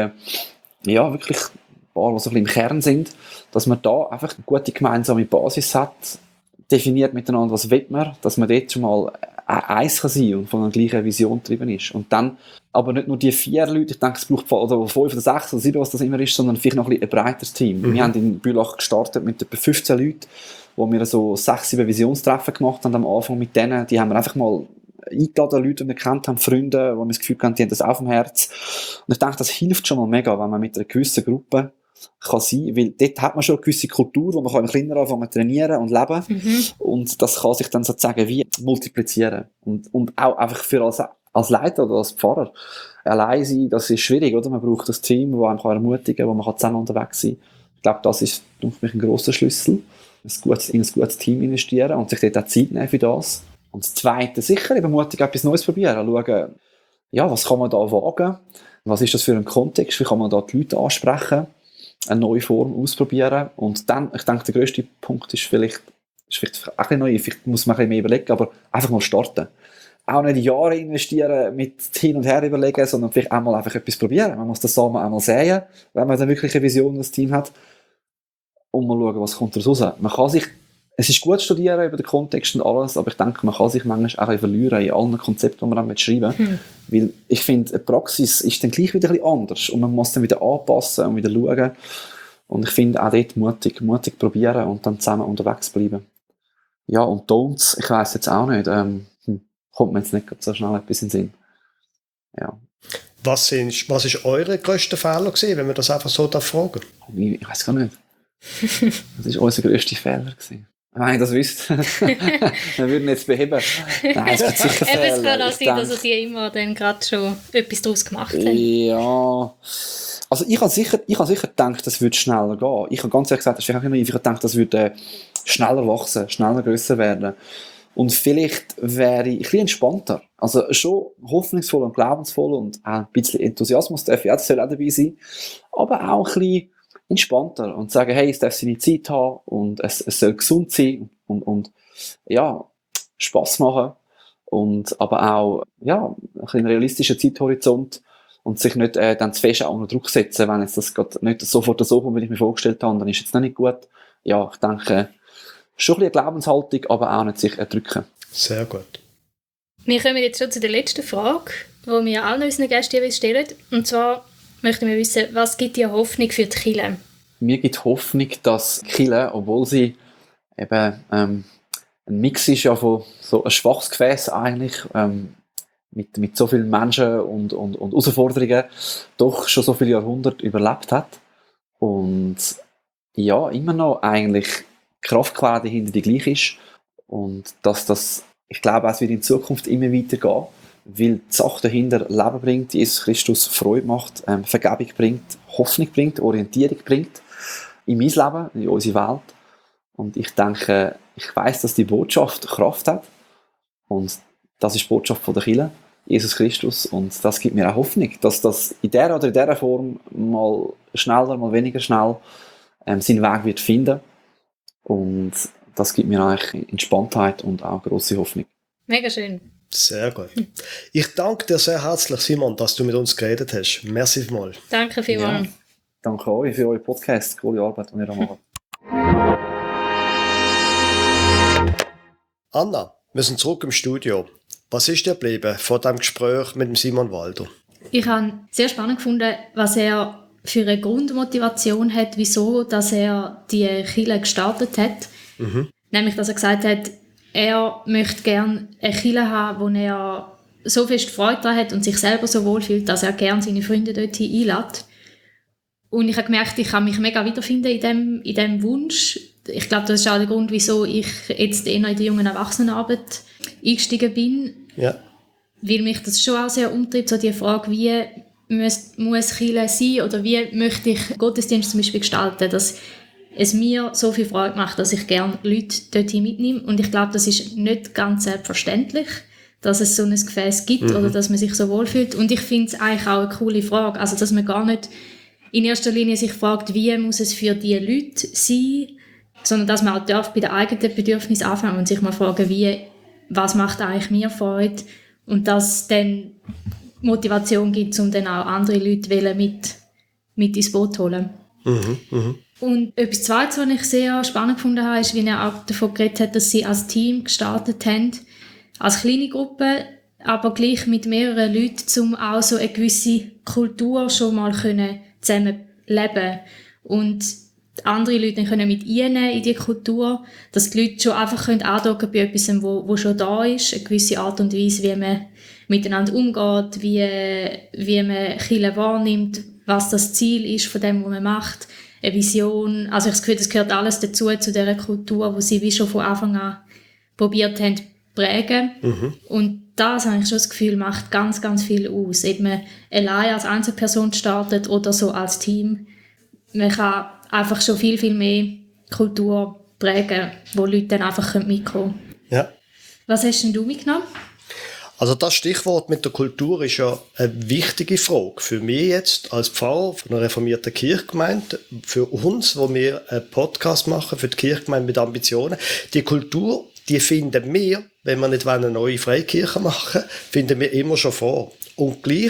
C: ja, wirklich die so ein bisschen im Kern sind, dass man da einfach eine gute gemeinsame Basis hat, definiert miteinander, was will man, dass man dort schon mal eins kann sein und von einer gleichen Vision getrieben ist. Und dann aber nicht nur die vier Leute, ich denke, es braucht oder fünf oder sechs oder sieben, was das immer ist, sondern vielleicht noch ein, ein breiteres Team. Mhm. Wir haben in Bülach gestartet mit etwa fünfzehn Leuten, wo wir so sechs, sieben Visionstreffen gemacht haben am Anfang mit denen. Die haben wir einfach mal eingeladen, Leute, die wir kennt haben, Freunde, wo wir das Gefühl haben, die haben das auf dem Herz. Und ich denke, das hilft schon mal mega, wenn man mit einer gewissen Gruppe kann sein, weil dort hat man schon eine gewisse Kultur, wo man kann im Kleinen anfangen zu trainieren und leben. Mhm. Und das kann sich dann sozusagen wie multiplizieren. Und, und auch einfach für als, als Leiter oder als Pfarrer allein sein, das ist schwierig, oder? Man braucht das Team, das einem ermutigen kann, wo man zusammen unterwegs sein kann. Ich glaube, das ist, denke ich, ein grosser Schlüssel. Ein gutes, in ein gutes Team investieren und sich dort auch Zeit nehmen für das. Und das Zweite, sicher, eben mutig etwas Neues probieren. Schauen, ja, was kann man da wagen? Was ist das für ein Kontext? Wie kann man da die Leute ansprechen? Eine neue Form ausprobieren. Und dann, ich denke, der grösste Punkt ist vielleicht, ist vielleicht auch ein bisschen neu, vielleicht muss man ein bisschen mehr überlegen, aber einfach mal starten. Auch nicht Jahre investieren mit hin und her überlegen, sondern vielleicht auch mal einfach etwas probieren. Man muss das Samen einmal säen, wenn man dann wirklich eine Vision und ein Team hat. Und mal schauen, was kommt daraus raus. Man kann sich, es ist gut studieren über den Kontext und alles, aber ich denke, man kann sich manchmal auch verlieren in allen Konzepten, die man dann schreiben will. Hm. Weil ich finde, eine Praxis ist dann gleich wieder ein bisschen anders und man muss dann wieder anpassen und wieder schauen. Und ich finde auch dort mutig, mutig probieren und dann zusammen unterwegs bleiben. Ja, und Don'ts, ich weiss jetzt auch nicht, ähm, hm, kommt mir jetzt nicht so schnell etwas in den Sinn. Ja.
A: Was sind, was ist eure grösste Fehler gewesen, wenn man das einfach so fragen darf?
C: Ich, ich weiss gar nicht. Das war unser grösster Fehler gewesen. Wenn ich das wüsste, dann würden wir jetzt beheben. Nein, es gibt sicher Fehler.
B: Es kann auch sein, dass er die immer dann gerade schon etwas daraus gemacht hat.
C: Ja. Also ich habe sicher, ich habe sicher gedacht, das würde schneller gehen. Ich habe ganz ehrlich gesagt, das ist vielleicht naiv. Ich habe gedacht, das würde schneller wachsen, schneller grösser werden. Und vielleicht wäre ich ein bisschen entspannter. Also schon hoffnungsvoll und glaubensvoll und auch ein bisschen Enthusiasmus darf ja, das soll auch dabei sein. Aber auch ein bisschen entspannter und sagen, hey, es darf seine Zeit haben und es, es soll gesund sein und, und ja, Spass machen und aber auch ja, ein bisschen realistischer Zeithorizont und sich nicht äh, dann zu fest auch unter Druck setzen, wenn jetzt das gerade nicht sofort so kommt, wie ich mir vorgestellt habe, dann ist es noch nicht gut. Ja, ich denke, schon ein bisschen Glaubenshaltung, aber auch nicht sich erdrücken.
A: Sehr gut.
B: Wir kommen jetzt schon zu der letzten Frage, die wir allen unseren Gästen stellen. Und zwar möchten wir wissen, was gibt dir Hoffnung für die Kirche?
C: Mir gibt Hoffnung, dass die Kirche, obwohl sie eben ähm, ein Mix ist ja von so ein schwaches Gefäß eigentlich, ähm, mit, mit so vielen Menschen und, und, und Herausforderungen, doch schon so viele Jahrhunderte überlebt hat. Und ja, immer noch eigentlich die Kraftquelle dahinter die gleiche ist. Und dass das, ich glaube, es wird in Zukunft immer weitergehen, weil die Sache dahinter Leben bringt, Jesus Christus Freude macht, ähm, Vergebung bringt, Hoffnung bringt, Orientierung bringt in mein Leben, in unsere Welt. Und ich denke, ich weiss, dass die Botschaft Kraft hat. Und das ist die Botschaft von der Kirche, Jesus Christus. Und das gibt mir auch Hoffnung, dass das in der oder in dieser Form mal schneller, mal weniger schnell ähm, seinen Weg wird finden. Und das gibt mir eigentlich Entspanntheit und auch grosse Hoffnung.
B: Mega schön.
A: Sehr gut. Ich danke dir sehr herzlich, Simon, dass du mit uns geredet hast. Merci vielmals.
B: Danke vielmals.
C: Ja, danke euch für euren Podcast. Coole Arbeit, die ihr da macht.
A: Anna, wir sind zurück im Studio. Was ist dir geblieben von diesem Gespräch mit dem Simon Walder?
B: Ich habe sehr spannend gefunden, was er für eine Grundmotivation hat, wieso dass er die Kirche gestartet hat. Mhm. Nämlich, dass er gesagt hat, er möchte gerne eine Kirche haben, wo er so fest Freude daran hat und sich selber so wohlfühlt, dass er gerne seine Freunde dorthin einlädt. Und ich habe gemerkt, ich kann mich mega wiederfinden in dem, in dem Wunsch. Ich glaube, das ist auch der Grund, wieso ich jetzt eher in die jungen Erwachsenenarbeit eingestiegen bin. Ja. Weil mich das schon auch sehr umtreibt, so die Frage, wie muss, muss Kirche sein oder wie möchte ich Gottesdienst zum Beispiel gestalten, dass es mir so viel Freude macht, dass ich gerne Leute dorthin mitnehme. Und ich glaube, das ist nicht ganz selbstverständlich, dass es so ein Gefäß gibt mhm. oder dass man sich so wohlfühlt. Und ich finde es eigentlich auch eine coole Frage, also dass man gar nicht in erster Linie sich fragt, wie muss es für die Leute sein, sondern dass man auch darf bei den eigenen Bedürfnissen anfangen und sich mal fragen, wie, was macht eigentlich mir Freude und dass dann Motivation gibt, um dann auch andere Leute mit, mit ins Boot zu holen.
A: Mhm, mh.
B: Und etwas Zweites, was ich sehr spannend gefunden habe, ist, wie er auch davon geredet hat, dass sie als Team gestartet haben, als kleine Gruppe, aber gleich mit mehreren Leuten, um auch so eine gewisse Kultur schon mal können zusammen leben und andere Leute dann können mit einnehmen in die Kultur, dass die Leute schon einfach können andocken bei etwas, wo, wo schon da ist, eine gewisse Art und Weise, wie man miteinander umgeht, wie, wie man Kirche wahrnimmt, was das Ziel ist von dem, was man macht, eine Vision. Also ich habe das Gefühl, das gehört alles dazu, zu dieser Kultur, wo sie wie schon von Anfang an probiert haben, zu prägen. Mhm. Und das habe ich schon das Gefühl, macht ganz, ganz viel aus. Ob man allein als Einzelperson startet oder so als Team. Man kann einfach schon viel, viel mehr Kultur prägen, wo Leute dann einfach mitkommen können.
A: Ja.
B: Was hast denn du mitgenommen?
A: Also das Stichwort mit der Kultur ist ja eine wichtige Frage. Für mich jetzt als Pfarrer von einer reformierten Kirchgemeinde, für uns, wo wir einen Podcast machen, für die Kirchgemeinde mit Ambitionen. Die Kultur, die finden wir, wenn wir nicht eine neue Freikirche machen, finden wir immer schon vor. Und gleich,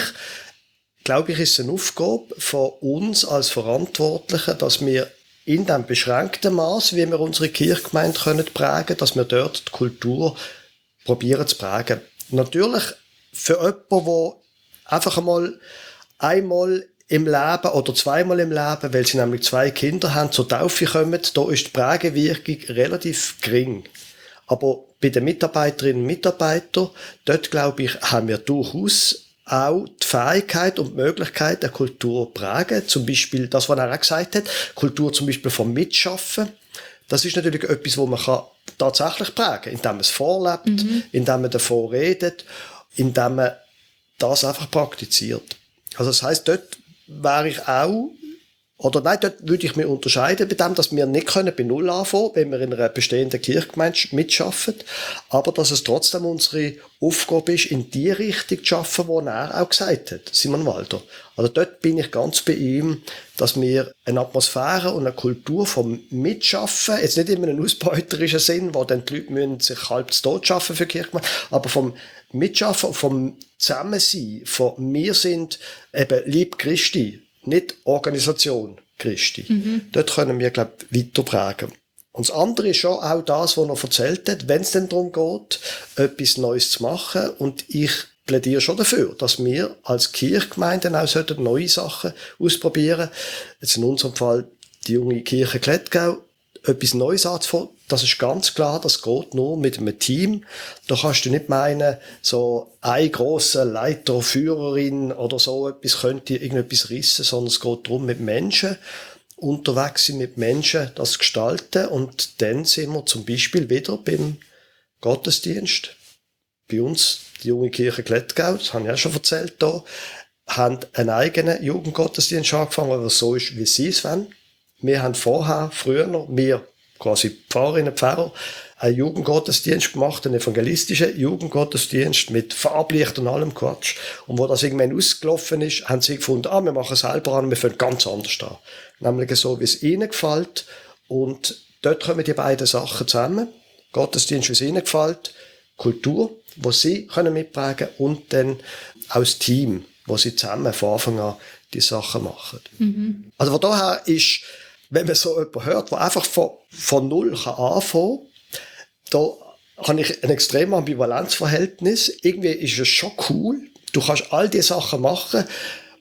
A: glaube ich, ist es eine Aufgabe von uns als Verantwortlichen, dass wir in dem beschränkten Maß, wie wir unsere Kirchgemeinde können prägen, dass wir dort die Kultur probieren zu prägen. Natürlich für jemanden, der einfach einmal einmal im Leben oder zweimal im Leben, weil sie nämlich zwei Kinder haben, zur Taufe kommen, da ist die Prägewirkung relativ gering. Aber bei den Mitarbeiterinnen und Mitarbeitern, dort, glaube ich, haben wir durchaus auch die Fähigkeit und die Möglichkeit, eine Kultur zu prägen. Zum Beispiel das, was er auch gesagt hat, Kultur zum Beispiel vom Mitschaffen. Das ist natürlich etwas, was man kann tatsächlich prägen kann, indem man es vorlebt, mhm. indem man davon redet, indem man das einfach praktiziert. Also das heisst, dort wäre ich auch, oder nein, dort würde ich mich unterscheiden bei dem, dass wir nicht können bei Null anfangen, wenn wir in einer bestehenden Kirchgemeinde mitschaffen, aber dass es trotzdem unsere Aufgabe ist, in die Richtung zu arbeiten, die er auch gesagt hat, Simon Walter. Also dort bin ich ganz bei ihm, dass wir eine Atmosphäre und eine Kultur vom Mitschaffen, jetzt nicht in einem ausbeuterischen Sinn, wo dann die Leute müssen sich halb zu Tod schaffen für die Kirchgemeinde, aber vom Mitschaffen, vom Zusammensein, von wir sind eben Lieb Christi, nicht Organisation Christi. Mhm. Dort können wir, glaube ich, weiter prägen. Und das andere ist schon auch das, was er erzählt hat, wenn es denn darum geht, etwas Neues zu machen. Und ich plädiere schon dafür, dass wir als Kirchgemeinden auch sollten neue Sachen ausprobieren. Jetzt in unserem Fall die junge Kirche Klettgau, etwas Neues anzufangen. Das ist ganz klar, das geht nur mit einem Team. Da kannst du nicht meinen, so ein grosser Leiter, Führerin oder so etwas könnte irgendetwas rissen, sondern es geht darum, mit Menschen unterwegs sind, mit Menschen das gestalten. Und dann sind wir zum Beispiel wieder beim Gottesdienst. Bei uns, die junge Kirche Klettgau, das habe ich ja schon erzählt hier, haben einen eigenen Jugendgottesdienst angefangen, weil das so ist, wie sie es wollen. Wir haben vorher, früher noch, wir quasi Pfarrerinnen und Pfarrer, einen Jugendgottesdienst gemacht, einen evangelistischen Jugendgottesdienst mit Farblicht und allem Quatsch. Und wo das irgendwann ausgelaufen ist, haben sie gefunden, ah, wir machen es selber an, wir fangen ganz anders an. Nämlich so, wie es ihnen gefällt. Und dort kommen die beiden Sachen zusammen. Gottesdienst, wie es ihnen gefällt, Kultur, wo sie können mitprägen und dann auch das Team, wo sie zusammen von Anfang an die Sachen machen. Mhm. Also von daher ist, wenn man so jemanden hört, der einfach von, von null kann anfangen kann, da habe ich ein extrem Ambivalenzverhältnis. Irgendwie ist es schon cool. Du kannst all die Sachen machen,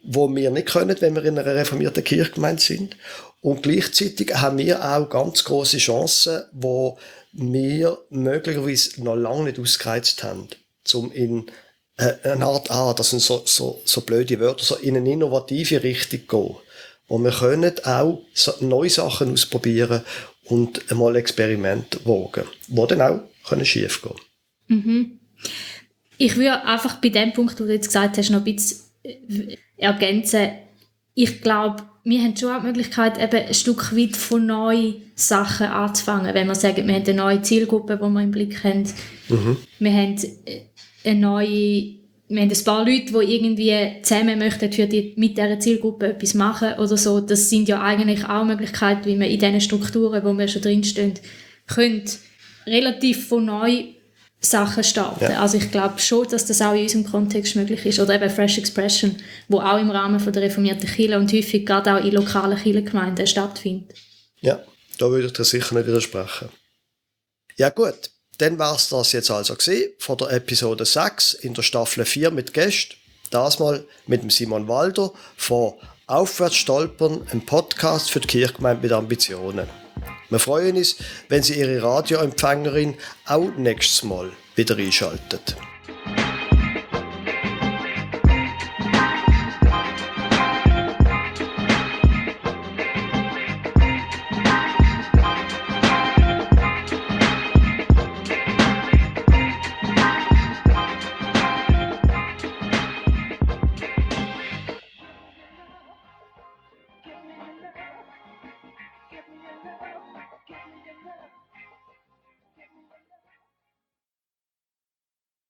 A: wo wir nicht können, wenn wir in einer reformierten Kirchgemeinde sind. Und gleichzeitig haben wir auch ganz große Chancen, wo wir möglicherweise noch lange nicht ausgereizt haben, um in äh, eine Art, ah, das sind so, so, so blöde Wörter, so in eine innovative Richtung gehen. Und wir können auch so neue Sachen ausprobieren und einmal Experimente wagen, die dann auch können schief gehen können.
B: Mhm. Ich würde einfach bei dem Punkt, wo du jetzt gesagt hast, noch ein bisschen ergänzen. Ich glaube, wir haben schon auch die Möglichkeit, eben ein Stück weit von neuen Sachen anzufangen. Wenn wir sagen, wir haben eine neue Zielgruppe, die wir im Blick haben. Mhm. Wir haben eine neue, wir haben ein paar Leute, die irgendwie zusammen möchten für die, mit dieser Zielgruppe etwas machen oder so. Das sind ja eigentlich auch Möglichkeiten, wie man in diesen Strukturen, wo wir schon drinstehen, können relativ von neu Sachen starten. Ja. Also ich glaube schon, dass das auch in unserem Kontext möglich ist. Oder eben Fresh Expression, wo auch im Rahmen von der reformierten Kirche und häufig gerade auch in lokalen Kirchengemeinden stattfindet.
A: Ja, da würde ich dir sicher nicht widersprechen. Ja gut, dann war es das jetzt also gewesen, von der Episode sechs in der Staffel vier mit Gästen. Das mal mit dem Simon Walder von Aufwärtsstolpern, ein Podcast für die Kirchgemeinde mit Ambitionen. Wir freuen uns, wenn Sie Ihre Radioempfängerin auch nächstes Mal wieder einschalten.